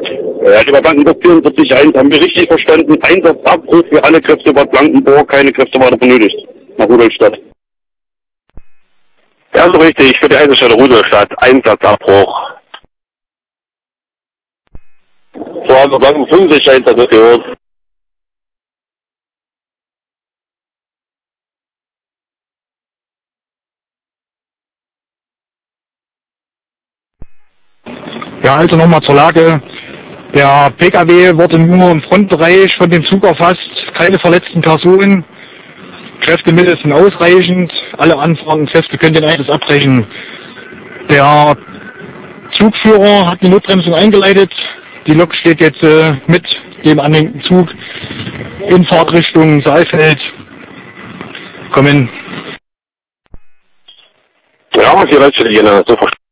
Ja, lieber Blankenburg 44.1, haben wir richtig verstanden? Einsatzabbruch für alle Kräfte Bad Blankenburg, keine Kräfte weiter benötigt. Nach Rudolstadt. Ja, so richtig, für die Einsatzstelle Rudolstadt, Einsatzabbruch. So haben wir Blanken 65 das gehört. Ja, also nochmal zur Lage. Der Pkw wurde nur im Frontbereich von dem Zug erfasst, keine verletzten Personen. Kräftemittel sind ausreichend, alle anfahrenden Kräfte können den Einsatz abbrechen. Der Zugführer hat die Notbremsung eingeleitet, die Lok steht jetzt mit dem anhängenden Zug in Fahrtrichtung Saalfeld. Kommen. Ja, die Leute, die so verstanden.